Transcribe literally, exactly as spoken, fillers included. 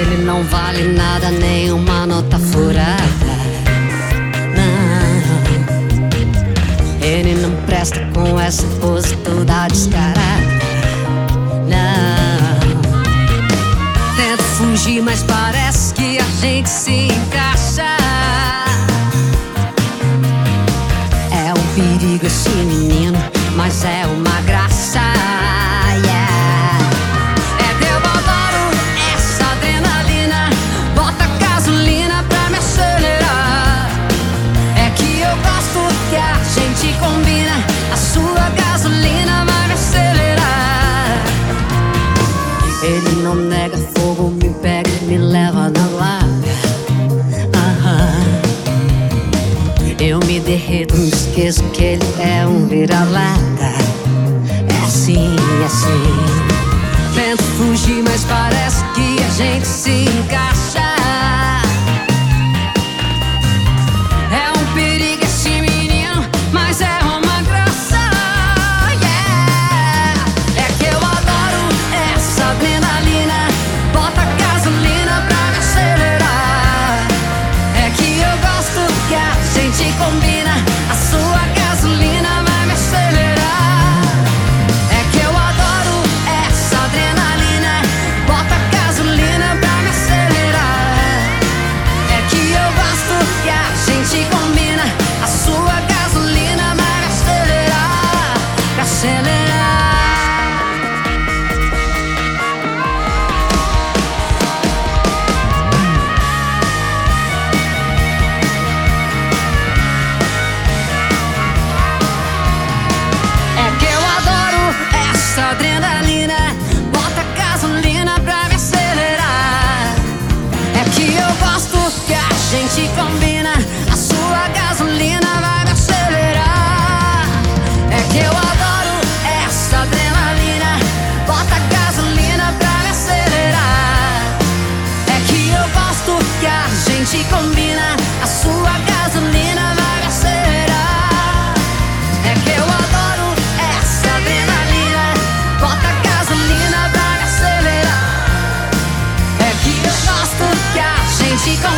Ele não vale nada, nem uma nota furada. Não, ele não presta com essa pose toda descarada. Não, tento fugir, mas parece que a gente se encaixa. É um perigo esse menino, mas é uma graça. Ele não nega fogo, me pega e me leva na larga. Aham. Eu me derreto, não esqueço que ele é um vira-lata. É assim, é assim. Tento fugir, mas parece que a gente se encaixa. É um perigo esse menino, mas é uma graça. Yeah. É que eu adoro essa adrenalina, bota gasolina pra me acelerar. É que eu gosto que a gente combina, a sua gasolina vai me acelerar. É que eu adoro essa adrenalina, bota gasolina pra me acelerar. É que eu gosto que a gente combina, a sua gasolina vai me acelerar, me acelerar. Essa adrenalina, bota gasolina pra me acelerar. É que eu gosto que a gente combina, a sua gasolina vai me acelerar. É que eu adoro essa adrenalina, bota gasolina pra me acelerar. É que eu gosto que a gente combina, a sua gasolina vai me acelerar. É que eu adoro essa adrenalina, bota gasolina pra me acelerar. É que eu gosto que a gente combina,